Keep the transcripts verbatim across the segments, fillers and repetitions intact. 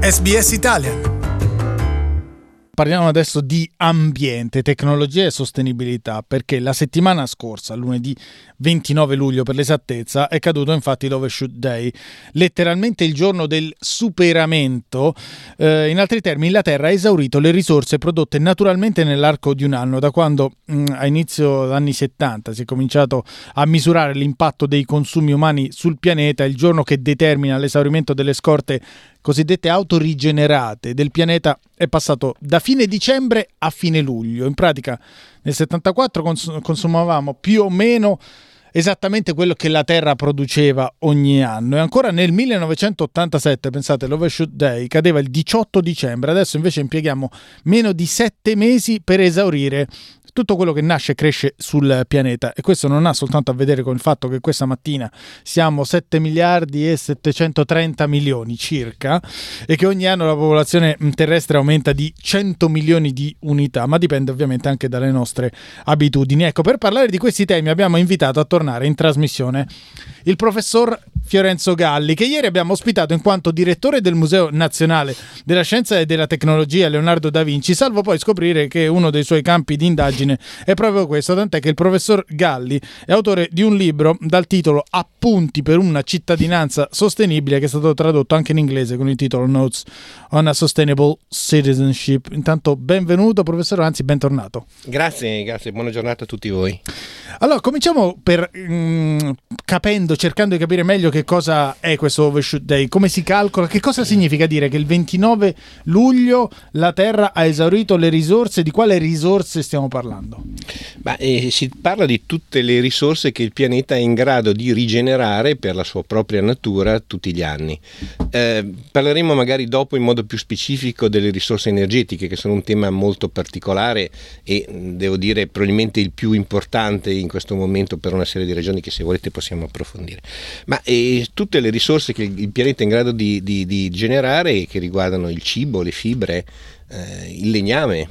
S B S Italian. Parliamo adesso di ambiente, tecnologia e sostenibilità, perché la settimana scorsa, lunedì ventinove luglio per l'esattezza, è caduto infatti l'Overshoot Day, letteralmente il giorno del superamento. Eh, in altri termini, la Terra ha esaurito le risorse prodotte naturalmente nell'arco di un anno, da quando mh, a inizio anni settanta si è cominciato a misurare l'impatto dei consumi umani sul pianeta. Il giorno che determina l'esaurimento delle scorte cosiddette autorigenerate del pianeta è passato da fine dicembre a fine luglio. In pratica nel settantaquattro cons- consumavamo più o meno esattamente quello che la Terra produceva ogni anno, e ancora nel millenovecentottantasette, pensate, l'Overshoot Day cadeva il diciotto dicembre. Adesso invece impieghiamo meno di sette mesi per esaurire tutto quello che nasce e cresce sul pianeta, e questo non ha soltanto a vedere con il fatto che questa mattina siamo sette miliardi e settecentotrenta milioni circa, e che ogni anno la popolazione terrestre aumenta di cento milioni di unità, ma dipende ovviamente anche dalle nostre abitudini. Ecco, per parlare di questi temi abbiamo invitato a tornare in trasmissione il professor Fiorenzo Galli, che ieri abbiamo ospitato in quanto direttore del Museo Nazionale della Scienza e della Tecnologia Leonardo da Vinci, salvo poi scoprire che uno dei suoi campi di indagine è proprio questo, tant'è che il professor Galli è autore di un libro dal titolo Appunti per una cittadinanza sostenibile, che è stato tradotto anche in inglese con il titolo Notes on a Sustainable Citizenship. Intanto benvenuto professore, anzi bentornato. Grazie, grazie, buona giornata a tutti voi. Allora, cominciamo per mh, capendo, cercando di capire meglio che cosa è questo Overshoot Day, come si calcola, che cosa significa dire che il ventinove luglio la Terra ha esaurito le risorse. Di quale risorse stiamo parlando? Beh, eh, si parla di tutte le risorse che il pianeta è in grado di rigenerare per la sua propria natura tutti gli anni. Eh, parleremo magari dopo in modo più specifico delle risorse energetiche, che sono un tema molto particolare e devo dire probabilmente il più importante in questo momento per una serie di ragioni che, se volete, possiamo approfondire. Ma eh, tutte le risorse che il pianeta è in grado di, di, di generare, che riguardano il cibo, le fibre, eh, il legname,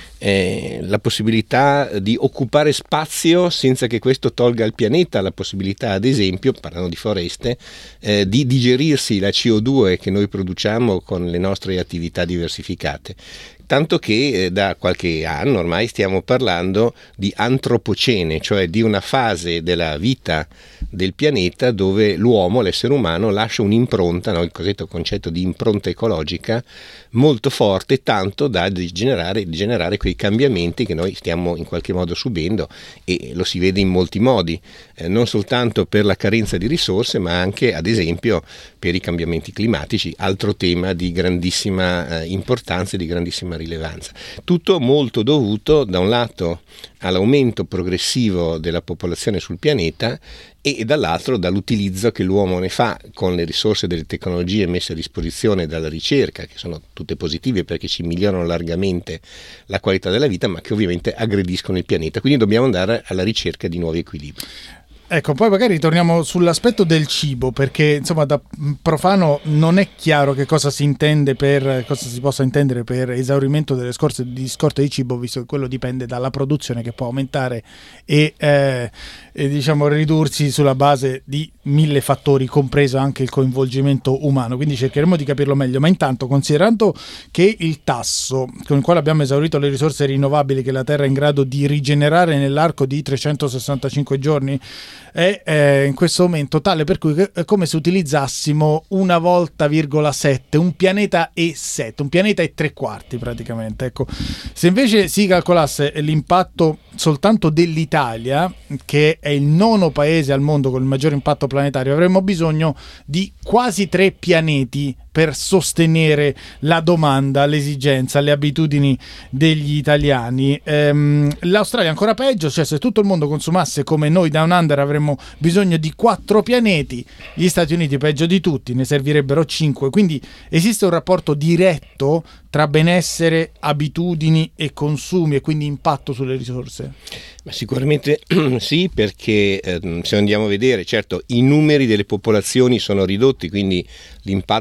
Eh, la possibilità di occupare spazio senza che questo tolga al pianeta la possibilità, ad esempio, parlando di foreste, eh, di digerirsi la C O due che noi produciamo con le nostre attività diversificate. Tanto che eh, da qualche anno ormai stiamo parlando di antropocene, cioè di una fase della vita del pianeta dove l'uomo, l'essere umano, lascia un'impronta, no? Il cosiddetto concetto di impronta ecologica molto forte, tanto da generare, generare quei cambiamenti che noi stiamo in qualche modo subendo, e lo si vede in molti modi, eh, non soltanto per la carenza di risorse, ma anche, ad esempio, per i cambiamenti climatici, altro tema di grandissima eh, importanza e di grandissima rilevanza. Tutto molto dovuto da un lato all'aumento progressivo della popolazione sul pianeta e dall'altro dall'utilizzo che l'uomo ne fa con le risorse delle tecnologie messe a disposizione dalla ricerca, che sono tutte positive perché ci migliorano largamente la qualità della vita, ma che ovviamente aggrediscono il pianeta. Quindi dobbiamo andare alla ricerca di nuovi equilibri. Ecco, poi magari torniamo sull'aspetto del cibo, perché insomma da profano non è chiaro che cosa si intende per cosa si possa intendere per esaurimento delle scorte di scorte di cibo, visto che quello dipende dalla produzione, che può aumentare e, eh, e diciamo ridursi sulla base di mille fattori, compreso anche il coinvolgimento umano. Quindi cercheremo di capirlo meglio, ma intanto, considerando che il tasso con il quale abbiamo esaurito le risorse rinnovabili che la Terra è in grado di rigenerare nell'arco di trecentosessantacinque giorni è eh, in questo momento tale per cui è come se utilizzassimo una volta virgola sette, un pianeta e sette, un pianeta e tre quarti praticamente. Ecco, se invece si calcolasse l'impatto soltanto dell'Italia, che è il nono paese al mondo con il maggior impatto planetario, avremmo bisogno di quasi tre pianeti per sostenere la domanda, l'esigenza, le abitudini degli italiani. Ehm, L'Australia è ancora peggio, cioè se tutto il mondo consumasse come noi Down Under avremmo bisogno di quattro pianeti, gli Stati Uniti peggio di tutti, ne servirebbero cinque, quindi esiste un rapporto diretto tra benessere, abitudini e consumi e quindi impatto sulle risorse? Ma sicuramente sì, perché eh, se andiamo a vedere, certo, i numeri delle popolazioni sono ridotti, quindi l'impatto sotto un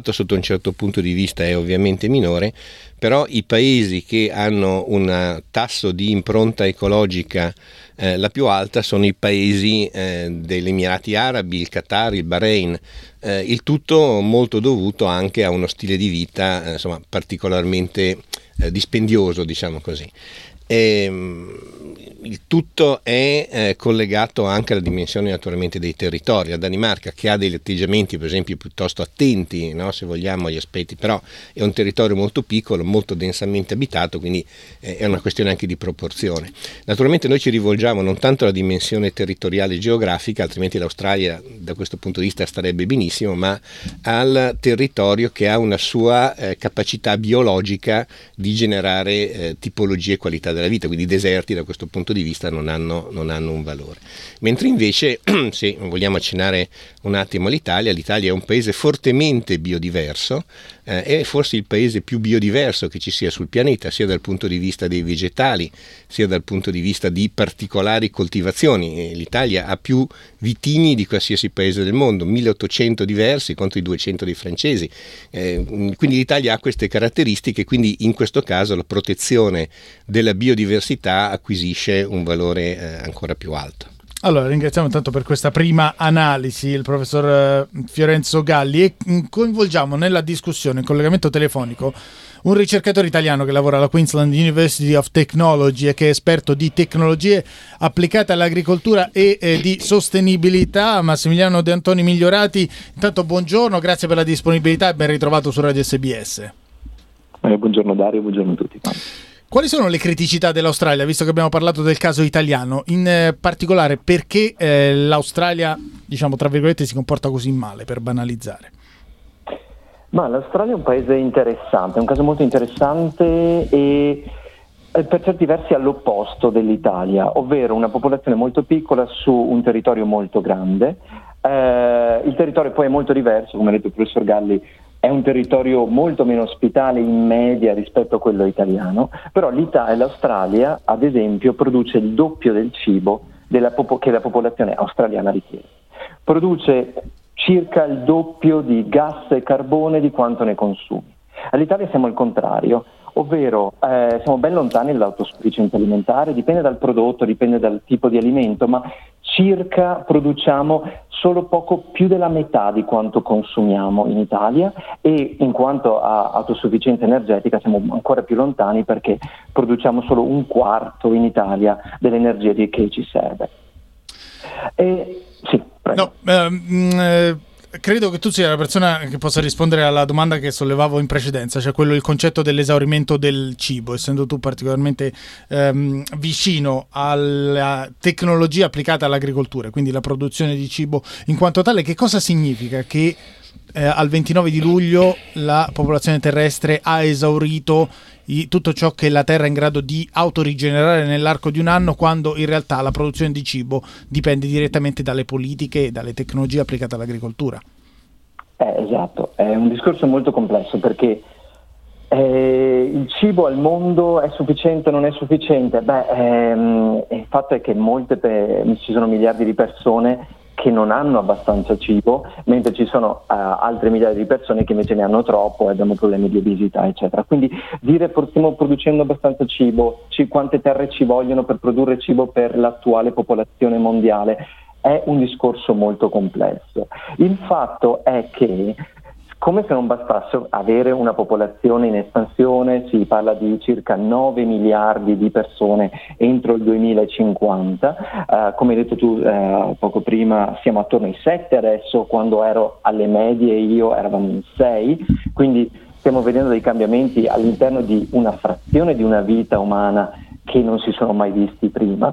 certo punto di vista è ovviamente minore, però i paesi che hanno un tasso di impronta ecologica eh, la più alta sono i paesi eh, degli Emirati Arabi, il Qatar, il Bahrain, eh, il tutto molto dovuto anche a uno stile di vita eh, insomma particolarmente eh, dispendioso, diciamo così. E, il tutto è eh, collegato anche alla dimensione naturalmente dei territori. La Danimarca, che ha degli atteggiamenti per esempio piuttosto attenti, no, se vogliamo, agli aspetti, però è un territorio molto piccolo, molto densamente abitato, quindi eh, è una questione anche di proporzione. Naturalmente noi ci rivolgiamo non tanto alla dimensione territoriale geografica, altrimenti l'Australia da questo punto di vista starebbe benissimo, ma al territorio che ha una sua eh, capacità biologica di generare eh, tipologie e qualità della vita, quindi i deserti da questo punto di vista non hanno, non hanno un valore. Mentre invece, se vogliamo accennare un attimo all'Italia, l'Italia è un paese fortemente biodiverso, eh, è forse il paese più biodiverso che ci sia sul pianeta, sia dal punto di vista dei vegetali, sia dal punto di vista di particolari coltivazioni. L'Italia ha più vitigni di qualsiasi paese del mondo, milleottocento diversi contro i duecento dei francesi, eh, quindi l'Italia ha queste caratteristiche, quindi in questo caso la protezione della biodiversità acquisisce un valore eh, ancora più alto. Allora, ringraziamo tanto per questa prima analisi il professor Fiorenzo Galli e coinvolgiamo nella discussione, in collegamento telefonico, un ricercatore italiano che lavora alla Queensland University of Technology e che è esperto di tecnologie applicate all'agricoltura e eh, di sostenibilità, Massimiliano De Antoni Migliorati. Intanto buongiorno, grazie per la disponibilità e ben ritrovato su Radio S B S. Eh, buongiorno Dario, buongiorno a tutti. Quali sono le criticità dell'Australia, visto che abbiamo parlato del caso italiano, in eh, particolare perché eh, l'Australia, diciamo tra virgolette, si comporta così male, per banalizzare? Ma l'Australia è un paese interessante, è un caso molto interessante e per certi versi all'opposto dell'Italia, ovvero una popolazione molto piccola su un territorio molto grande. Eh, il territorio poi è molto diverso, come ha detto il professor Galli, è un territorio molto meno ospitale in media rispetto a quello italiano, però l'Italia, l'Australia ad esempio produce il doppio del cibo della popo- che la popolazione australiana richiede. Produce circa il doppio di gas e carbone di quanto ne consumi. All'Italia siamo al contrario, ovvero eh, siamo ben lontani dall'autosufficienza alimentare, dipende dal prodotto, dipende dal tipo di alimento, ma circa produciamo solo poco più della metà di quanto consumiamo in Italia e in quanto a autosufficienza energetica siamo ancora più lontani perché produciamo solo un quarto in Italia dell'energia che ci serve. E, sì, prego. No, ehm, eh, credo che tu sia la persona che possa rispondere alla domanda che sollevavo in precedenza, cioè quello il concetto dell'esaurimento del cibo, essendo tu particolarmente ehm, vicino alla tecnologia applicata all'agricoltura, quindi la produzione di cibo in quanto tale. Che cosa significa che eh, al ventinove di luglio la popolazione terrestre ha esaurito i, tutto ciò che la Terra è in grado di autorigenerare nell'arco di un anno, quando in realtà la produzione di cibo dipende direttamente dalle politiche e dalle tecnologie applicate all'agricoltura? Eh, esatto, è un discorso molto complesso perché eh, il cibo al mondo è sufficiente o non è sufficiente? Beh, ehm, il fatto è che molte pe- ci sono miliardi di persone che non hanno abbastanza cibo, mentre ci sono uh, altre migliaia di persone che invece ne hanno troppo e abbiamo problemi di obesità, eccetera. Quindi dire stiamo producendo abbastanza cibo, ci, quante terre ci vogliono per produrre cibo per l'attuale popolazione mondiale, è un discorso molto complesso. Il fatto è che, come se non bastasse avere una popolazione in espansione, si parla di circa nove miliardi di persone entro il duemilacinquanta, uh, come hai detto tu uh, poco prima siamo attorno ai sette adesso, quando ero alle medie io eravamo in sei, quindi stiamo vedendo dei cambiamenti all'interno di una frazione di una vita umana che non si sono mai visti prima.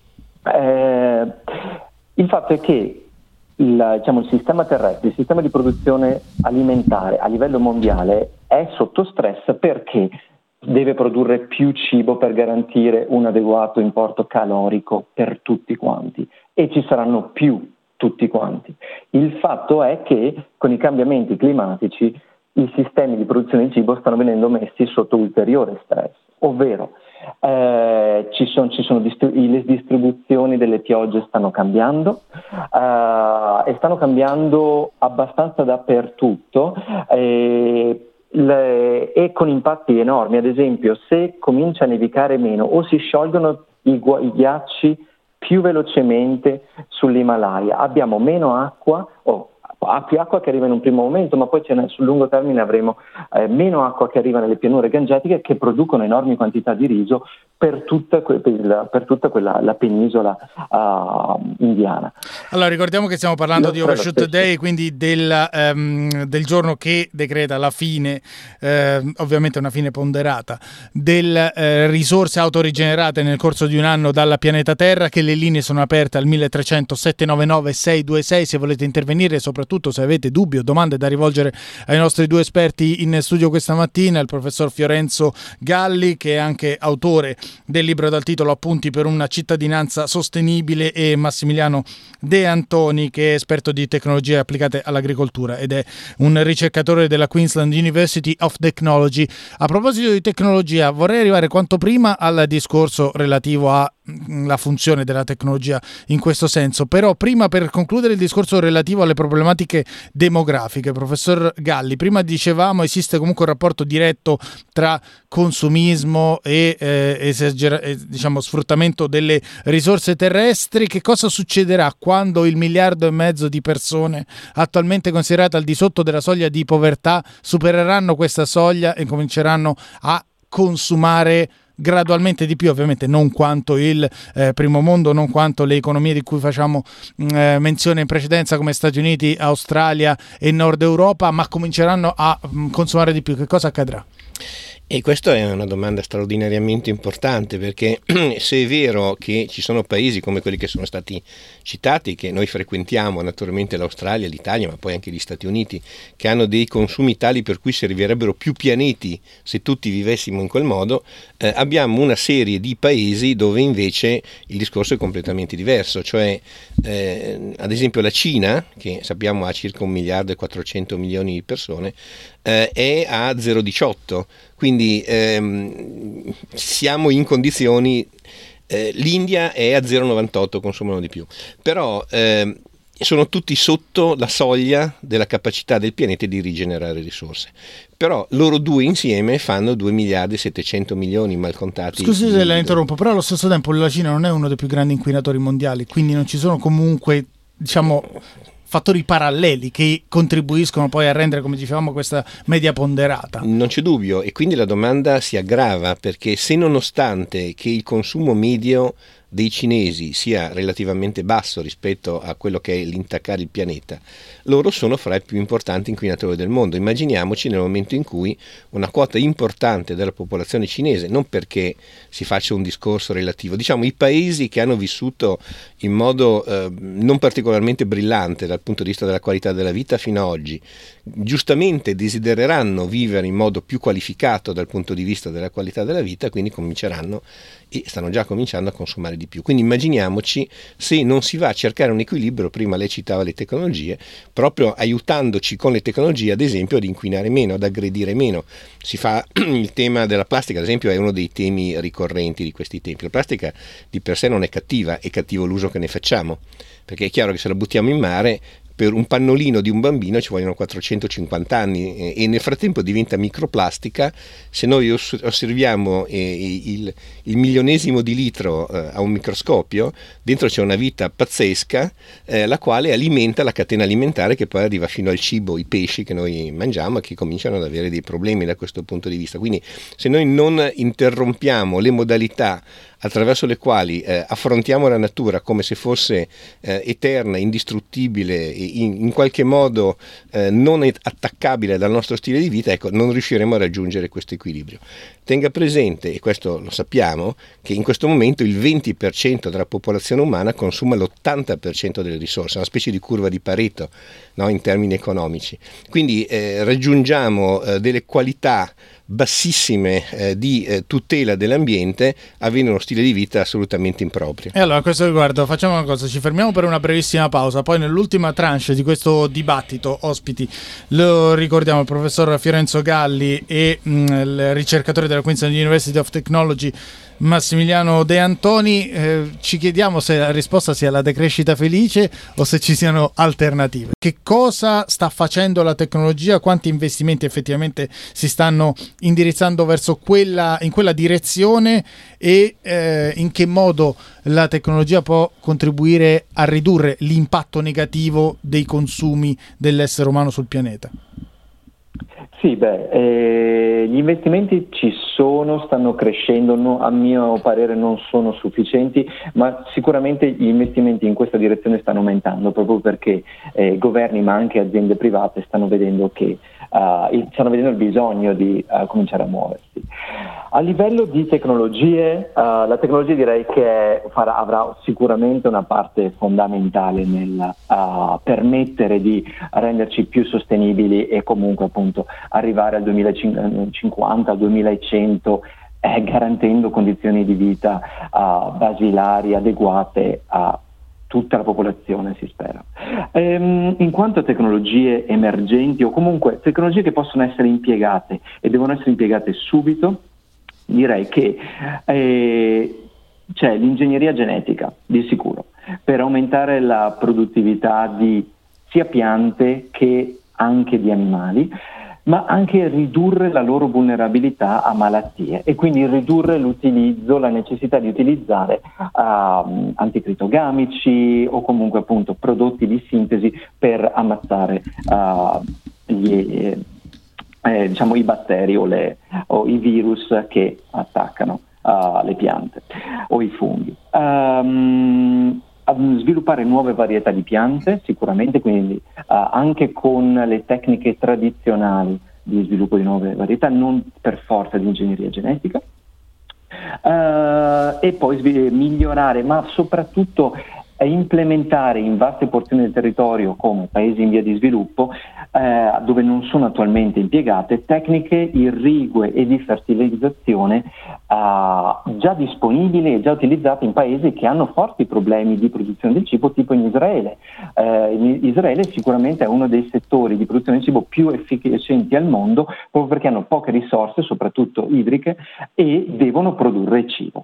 Eh, il fatto è che Il, diciamo, il sistema terrestre, il sistema di produzione alimentare a livello mondiale è sotto stress perché deve produrre più cibo per garantire un adeguato importo calorico per tutti quanti e ci saranno più tutti quanti. Il fatto è che con i cambiamenti climatici i sistemi di produzione di cibo stanno venendo messi sotto ulteriore stress, ovvero Eh, ci sono, ci sono distri- le distribuzioni delle piogge stanno cambiando eh, e stanno cambiando abbastanza dappertutto eh, le, e con impatti enormi. Ad esempio, se comincia a nevicare meno o si sciolgono i, gu- i ghiacci più velocemente sull'Himalaya, abbiamo meno acqua o ha più acqua che arriva in un primo momento, ma poi sul lungo termine avremo eh, meno acqua che arriva nelle pianure gangetiche, che producono enormi quantità di riso per tutta, que- per, per tutta quella la penisola uh, indiana. Allora ricordiamo che stiamo parlando Lo di Overshoot stesso. Day, quindi del, um, del giorno che decreta la fine, eh, ovviamente una fine ponderata, delle eh, risorse autorigenerate nel corso di un anno dal pianeta Terra, che le linee sono aperte al milletrecento sette nove nove sei due sei se volete intervenire, soprattutto se avete dubbi o domande da rivolgere ai nostri due esperti in studio questa mattina, il professor Fiorenzo Galli, che è anche autore del libro dal titolo Appunti per una cittadinanza sostenibile, e Massimiliano De Antoni, che è esperto di tecnologie applicate all'agricoltura ed è un ricercatore della Queensland University of Technology. A proposito di tecnologia, vorrei arrivare quanto prima al discorso relativo alla funzione della tecnologia in questo senso, però prima, per concludere il discorso relativo alle problematiche demografiche, professor Galli, prima dicevamo esiste comunque un rapporto diretto tra consumismo e eh, esagera- eh, diciamo sfruttamento delle risorse terrestri. Che cosa succederà quando il miliardo e mezzo di persone attualmente considerate al di sotto della soglia di povertà supereranno questa soglia e cominceranno a consumare gradualmente di più, ovviamente non quanto il eh, primo mondo, non quanto le economie di cui facciamo eh, menzione in precedenza come Stati Uniti, Australia e Nord Europa, ma cominceranno a mh, consumare di più. Che cosa accadrà? E questa è una domanda straordinariamente importante, perché se è vero che ci sono paesi come quelli che sono stati citati, che noi frequentiamo, naturalmente l'Australia, l'Italia, ma poi anche gli Stati Uniti, che hanno dei consumi tali per cui servirebbero più pianeti se tutti vivessimo in quel modo, eh, abbiamo una serie di paesi dove invece il discorso è completamente diverso, cioè eh, ad esempio la Cina, che sappiamo ha circa un miliardo e quattrocento milioni di persone, eh, è a zero virgola diciotto, quindi ehm, siamo in condizioni, eh, l'India è a zero virgola novantotto, consumano di più, però ehm, sono tutti sotto la soglia della capacità del pianeta di rigenerare risorse. Però loro due insieme fanno due miliardi e settecento milioni mal contati. Scusi se la interrompo, però allo stesso tempo la Cina non è uno dei più grandi inquinatori mondiali, quindi non ci sono comunque, diciamo, fattori paralleli che contribuiscono poi a rendere, come dicevamo, questa media ponderata. Non c'è dubbio, e quindi la domanda si aggrava, perché se nonostante che il consumo medio dei cinesi sia relativamente basso rispetto a quello che è l'intaccare il pianeta, loro sono fra i più importanti inquinatori del mondo. Immaginiamoci nel momento in cui una quota importante della popolazione cinese, non perché si faccia un discorso relativo, diciamo i paesi che hanno vissuto in modo eh, non particolarmente brillante dal punto di vista della qualità della vita fino ad oggi, giustamente desidereranno vivere in modo più qualificato dal punto di vista della qualità della vita, quindi cominceranno e stanno già cominciando a consumare di più. Quindi immaginiamoci se non si va a cercare un equilibrio. Prima lei citava le tecnologie, proprio aiutandoci con le tecnologie ad esempio ad inquinare meno, ad aggredire meno. Si fa il tema della plastica, ad esempio, è uno dei temi ricorrenti di questi tempi. La plastica di per sé non è cattiva, è cattivo l'uso che ne facciamo, perché è chiaro che se la buttiamo in mare, per un pannolino di un bambino ci vogliono quattrocentocinquanta anni e nel frattempo diventa microplastica. Se noi osserviamo il, il milionesimo di litro a un microscopio, dentro c'è una vita pazzesca, eh, la quale alimenta la catena alimentare, che poi arriva fino al cibo, i pesci che noi mangiamo, e che cominciano ad avere dei problemi da questo punto di vista. Quindi se noi non interrompiamo le modalità attraverso le quali eh, affrontiamo la natura come se fosse eh, eterna, indistruttibile e in, in qualche modo eh, non attaccabile dal nostro stile di vita, ecco, non riusciremo a raggiungere questo equilibrio. Tenga presente, e questo lo sappiamo, che in questo momento il venti per cento della popolazione umana consuma l'ottanta per cento delle risorse, una specie di curva di Pareto, no, in termini economici. Quindi eh, raggiungiamo eh, delle qualità bassissime eh, di eh, tutela dell'ambiente, avendo uno stile di vita assolutamente improprio. E allora a questo riguardo facciamo una cosa, ci fermiamo per una brevissima pausa, poi nell'ultima tranche di questo dibattito ospiti lo ricordiamo il professor Fiorenzo Galli e mh, il ricercatore della Queensland University of Technology Massimiliano De Antoni. Eh, ci chiediamo se la risposta sia la decrescita felice o se ci siano alternative. Che cosa sta facendo la tecnologia? Quanti investimenti effettivamente si stanno indirizzando verso quella, in quella direzione e eh, in che modo la tecnologia può contribuire a ridurre l'impatto negativo dei consumi dell'essere umano sul pianeta? Sì, beh, eh, gli investimenti ci sono, stanno crescendo, no, a mio parere non sono sufficienti, ma sicuramente gli investimenti in questa direzione stanno aumentando, proprio perché eh, governi ma anche aziende private stanno vedendo, che, uh, il, stanno vedendo il bisogno di uh, cominciare a muoversi. A livello di tecnologie, uh, la tecnologia direi che farà, avrà sicuramente una parte fondamentale nel uh, permettere di renderci più sostenibili e comunque appunto arrivare al duemilacinquanta, al duemilacento, eh, garantendo condizioni di vita uh, basilari, adeguate a tutta la popolazione, si spera. Ehm, in quanto a tecnologie emergenti o comunque tecnologie che possono essere impiegate e devono essere impiegate subito, direi che eh, c'è l'ingegneria genetica, di sicuro, per aumentare la produttività di sia piante che anche di animali, ma anche ridurre la loro vulnerabilità a malattie e quindi ridurre l'utilizzo, la necessità di utilizzare uh, anticritogamici o comunque appunto prodotti di sintesi per ammazzare uh, gli, eh, diciamo, i batteri o, le, o i virus che attaccano uh, le piante o i funghi. Um, sviluppare nuove varietà di piante sicuramente, quindi uh, anche con le tecniche tradizionali di sviluppo di nuove varietà, non per forza di ingegneria genetica, uh, e poi svil- migliorare, ma soprattutto implementare in vaste porzioni del territorio come paesi in via di sviluppo, eh, dove non sono attualmente impiegate, tecniche irrigue e di fertilizzazione eh, già disponibili e già utilizzate in paesi che hanno forti problemi di produzione del cibo, tipo in Israele. Eh, in Israele sicuramente è uno dei settori di produzione del cibo più efficienti al mondo, proprio perché hanno poche risorse, soprattutto idriche, e devono produrre cibo.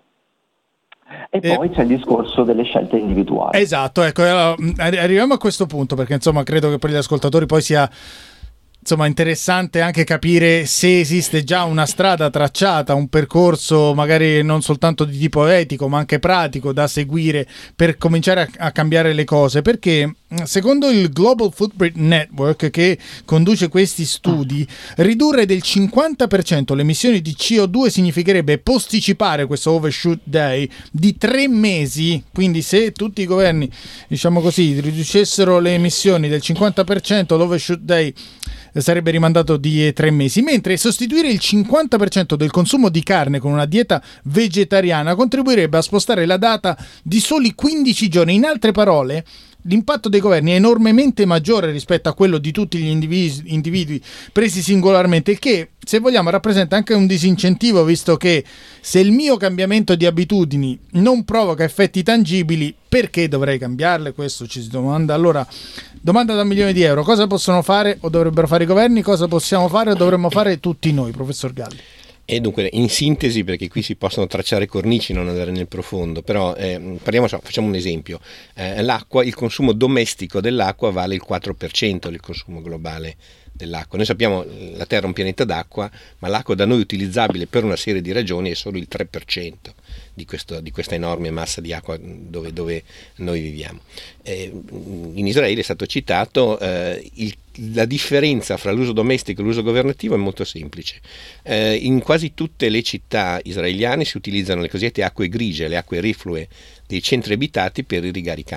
E eh, poi c'è il discorso delle scelte individuali. Esatto, ecco, arriviamo a questo punto, perché insomma credo che per gli ascoltatori poi sia insomma interessante anche capire se esiste già una strada tracciata, un percorso magari non soltanto di tipo etico ma anche pratico da seguire per cominciare a, a cambiare le cose, perché secondo il Global Footprint Network, che conduce questi studi, ridurre del cinquanta per cento le emissioni di C O due significherebbe posticipare questo overshoot day di tre mesi. Quindi se tutti i governi, diciamo così, riducessero le emissioni del cinquanta per cento, l'overshoot day sarebbe rimandato di tre mesi, mentre sostituire il cinquanta per cento del consumo di carne con una dieta vegetariana contribuirebbe a spostare la data di soli quindici giorni. In altre parole, l'impatto dei governi è enormemente maggiore rispetto a quello di tutti gli individui, individui presi singolarmente, il che, se vogliamo, rappresenta anche un disincentivo, visto che se il mio cambiamento di abitudini non provoca effetti tangibili, perché dovrei cambiarle? Questo ci si domanda. Allora, domanda da un milione di euro: cosa possono fare o dovrebbero fare i governi? Cosa possiamo fare o dovremmo fare tutti noi, professor Galli? E dunque, in sintesi, perché qui si possono tracciare cornici, non andare nel profondo, però eh, parliamo, facciamo un esempio. Eh, l'acqua, il consumo domestico dell'acqua vale il quattro per cento del consumo globale dell'acqua. Noi sappiamo che la Terra è un pianeta d'acqua, ma l'acqua da noi utilizzabile per una serie di ragioni è solo il tre per cento di, questo, di questa enorme massa di acqua dove, dove noi viviamo. Eh, in Israele è stato citato eh, il la differenza fra l'uso domestico e l'uso governativo è molto semplice. Eh, in quasi tutte le città israeliane si utilizzano le cosiddette acque grigie, le acque reflue dei centri abitati per irrigare i campi.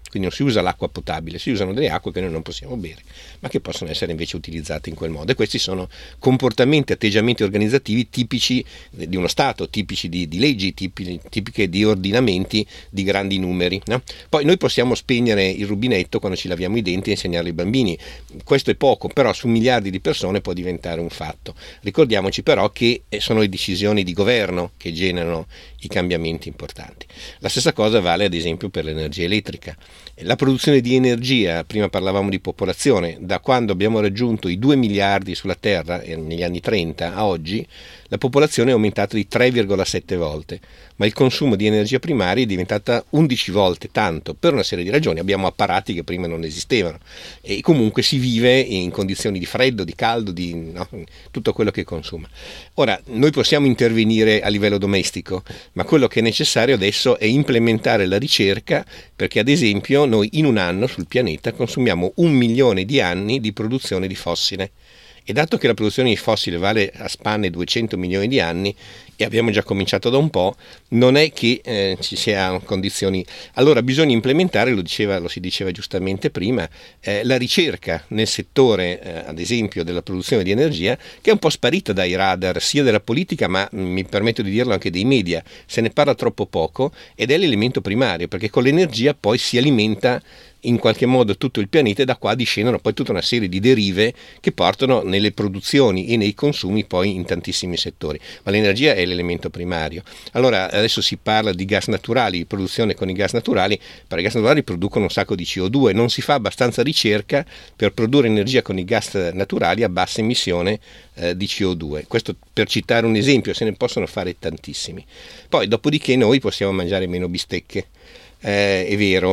quindi non si usa l'acqua potabile, si usano delle acque che noi non possiamo bere, ma che possono essere invece utilizzate in quel modo. E questi sono comportamenti, atteggiamenti organizzativi tipici di uno Stato, tipici di, di leggi, tipici, tipiche di ordinamenti di grandi numeri, no? Poi noi possiamo spegnere il rubinetto quando ci laviamo i denti e insegnarlo ai bambini. Questo è poco, però su miliardi di persone può diventare un fatto. Ricordiamoci però che sono le decisioni di governo che generano i cambiamenti importanti. La stessa cosa vale ad esempio per l'energia elettrica. La produzione di energia, prima parlavamo di popolazione, da quando abbiamo raggiunto i due miliardi sulla Terra negli anni trenta a oggi, la popolazione è aumentata di tre virgola sette volte, ma il consumo di energia primaria è diventata undici volte tanto, per una serie di ragioni. Abbiamo apparati che prima non esistevano e comunque si vive in condizioni di freddo, di caldo, di no, tutto quello che consuma. Ora, noi possiamo intervenire a livello domestico, ma quello che è necessario adesso è implementare la ricerca, perché ad esempio noi in un anno sul pianeta consumiamo un milione di anni di produzione di fossile. E dato che la produzione di fossile vale a spanne duecento milioni di anni, e abbiamo già cominciato da un po', non è che eh, ci siano condizioni. Allora bisogna implementare, lo diceva, lo si diceva giustamente prima, eh, la ricerca nel settore, eh, ad esempio, della produzione di energia, che è un po' sparita dai radar, sia della politica, ma mh, mi permetto di dirlo anche dei media. Se ne parla troppo poco ed è l'elemento primario, perché con l'energia poi si alimenta in qualche modo tutto il pianeta e da qua discendono poi tutta una serie di derive che portano nelle produzioni e nei consumi poi in tantissimi settori, ma l'energia è l'elemento primario. Allora adesso si parla di gas naturali, di produzione con i gas naturali, però i gas naturali producono un sacco di C O due, non si fa abbastanza ricerca per produrre energia con i gas naturali a bassa emissione eh, di C O due. Questo per citare un esempio, se ne possono fare tantissimi. Poi dopodiché noi possiamo mangiare meno bistecche. Eh, è vero,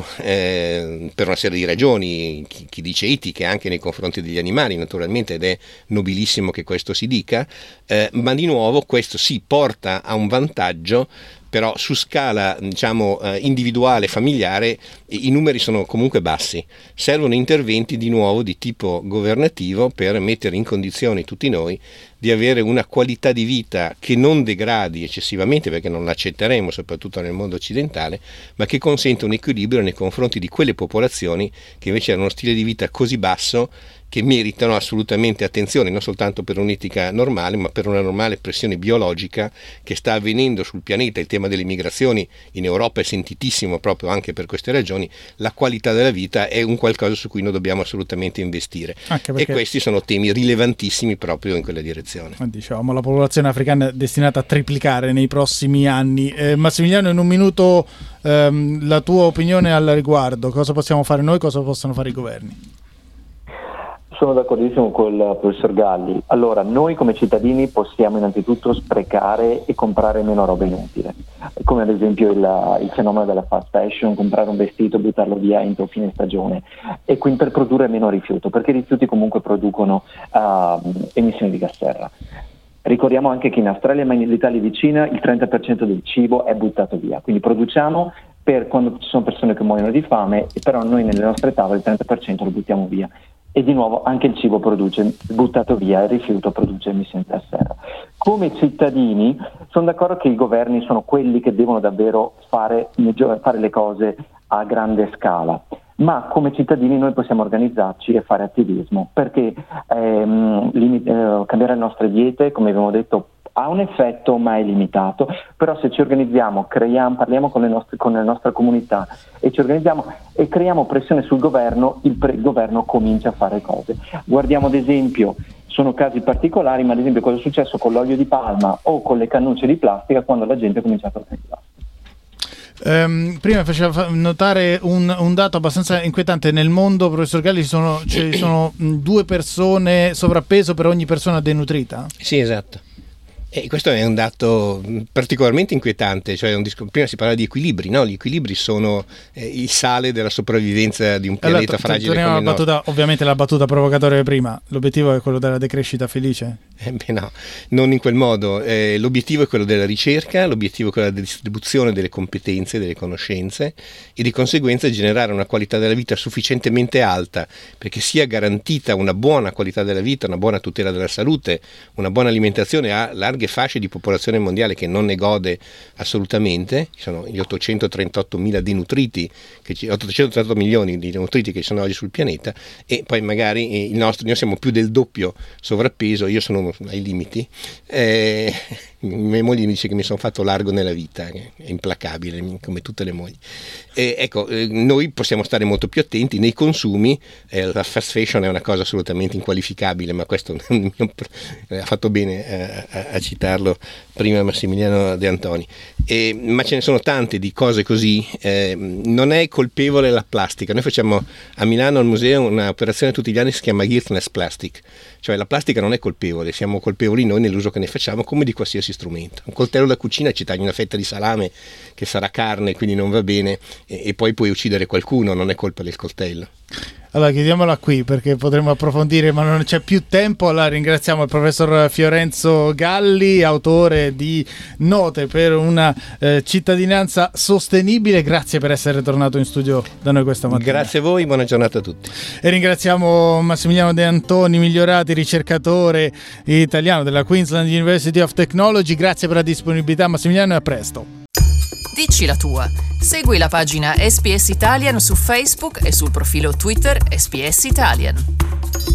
eh, per una serie di ragioni, chi, chi dice etiche anche nei confronti degli animali naturalmente, ed è nobilissimo che questo si dica, eh, ma di nuovo questo si porta a un vantaggio, però su scala diciamo eh, individuale, familiare, i numeri sono comunque bassi. Servono interventi di nuovo di tipo governativo per mettere in condizione tutti noi di avere una qualità di vita che non degradi eccessivamente, perché non l'accetteremo soprattutto nel mondo occidentale, ma che consenta un equilibrio nei confronti di quelle popolazioni che invece hanno uno stile di vita così basso che meritano assolutamente attenzione, non soltanto per un'etica normale, ma per una normale pressione biologica che sta avvenendo sul pianeta. Il tema delle migrazioni in Europa è sentitissimo proprio anche per queste ragioni. La qualità della vita è un qualcosa su cui noi dobbiamo assolutamente investire, perché... e questi sono temi rilevantissimi proprio in quella direzione. Diciamo, la popolazione africana è destinata a triplicare nei prossimi anni. eh, Massimiliano, in un minuto ehm, la tua opinione al riguardo: cosa possiamo fare noi, cosa possono fare i governi? Sono d'accordissimo con il professor Galli. Allora, noi come cittadini possiamo innanzitutto sprecare e comprare meno roba inutile, come ad esempio il, il fenomeno della fast fashion, comprare un vestito, buttarlo via entro fine stagione, e quindi per produrre meno rifiuto, perché i rifiuti comunque producono uh, emissioni di gas serra. Ricordiamo anche che in Australia, ma nell'Italia vicina, il trenta per cento del cibo è buttato via, quindi produciamo per quando ci sono persone che muoiono di fame, però noi nelle nostre tavole il trenta per cento lo buttiamo via. E di nuovo anche il cibo produce, buttato via, il rifiuto produce emissioni di gas serra. Come cittadini sono d'accordo che i governi sono quelli che devono davvero fare, fare le cose a grande scala, ma come cittadini noi possiamo organizzarci e fare attivismo, perché ehm, limit- eh, cambiare le nostre diete, come abbiamo detto, ha un effetto ma è limitato, però se ci organizziamo, creiamo, parliamo con le nostre, con la nostra comunità e ci organizziamo e creiamo pressione sul governo, il, pre- il governo comincia a fare cose. Guardiamo ad esempio, sono casi particolari, ma ad esempio cosa è successo con l'olio di palma o con le cannucce di plastica quando la gente ha cominciato a organizzarsi. Um, prima faceva notare un, un dato abbastanza inquietante: nel mondo, professor Galli, ci sono, ci sono due persone sovrappeso per ogni persona denutrita? Sì, esatto. E questo è un dato particolarmente inquietante, cioè un disco, prima si parla di equilibri, no? Gli equilibri sono eh, il sale della sopravvivenza di un pianeta allora, fragile come no. Battuta, ovviamente la battuta provocatoria prima, l'obiettivo è quello della decrescita felice? Eh beh no, non in quel modo, eh, l'obiettivo è quello della ricerca, l'obiettivo è quello della distribuzione delle competenze, delle conoscenze e di conseguenza generare una qualità della vita sufficientemente alta perché sia garantita una buona qualità della vita, una buona tutela della salute, una buona alimentazione a larghe larghe fasce di popolazione mondiale che non ne gode assolutamente, ci sono gli ottocentotrentotto mila denutriti, che ci, ottocentotrentotto milioni di denutriti che ci sono oggi sul pianeta, e poi magari il nostro, noi siamo più del doppio sovrappeso, io sono ai limiti, eh, mia moglie mi dice che mi sono fatto largo nella vita, è implacabile come tutte le mogli. E ecco, eh, noi possiamo stare molto più attenti nei consumi, eh, la fast fashion è una cosa assolutamente inqualificabile, ma questo ha fatto bene eh, a, a citarlo prima Massimiliano De Antoni. E, ma ce ne sono tante di cose così, eh, non è colpevole la plastica. Noi facciamo a Milano al museo un'operazione tutti gli anni che si chiama Guiltless Plastic, cioè la plastica non è colpevole, siamo colpevoli noi nell'uso che ne facciamo come di qualsiasi strumento. Un coltello da cucina ci tagli una fetta di salame che sarà carne, quindi non va bene, e, e poi puoi uccidere qualcuno, non è colpa del coltello. Allora chiudiamola qui perché potremmo approfondire, ma non c'è più tempo. Allora ringraziamo il professor Fiorenzo Galli, autore di Note per una eh, cittadinanza sostenibile. Grazie per essere tornato in studio da noi questa mattina. Grazie a voi, buona giornata a tutti. E ringraziamo Massimiliano De Antoni Migliorati, ricercatore italiano della Queensland University of Technology. Grazie per la disponibilità, Massimiliano, e a presto. Dici la tua. Segui la pagina S B S Italian su Facebook e sul profilo Twitter S B S Italian.